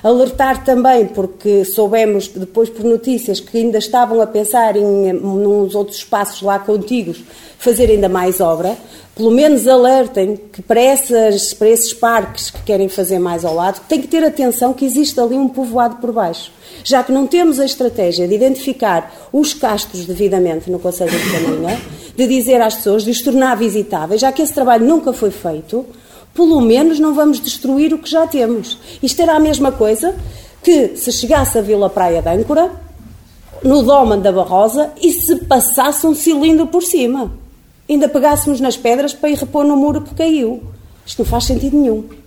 Alertar também, porque soubemos depois por notícias que ainda estavam a pensar em nos outros espaços lá contíguos fazer ainda mais obra. Pelo menos alertem que para esses parques que querem fazer mais ao lado, tem que ter atenção que existe ali um povoado por baixo. Já que não temos a estratégia de identificar os castros devidamente no Conselho de Caminha, de dizer às pessoas, de os tornar visitáveis, já que esse trabalho nunca foi feito, pelo menos não vamos destruir o que já temos. Isto era a mesma coisa que se chegasse a Vila Praia de Âncora, no Dómen da Barrosa, e se passasse um cilindro por cima. Ainda pegássemos nas pedras para ir repor no muro que caiu. Isto não faz sentido nenhum.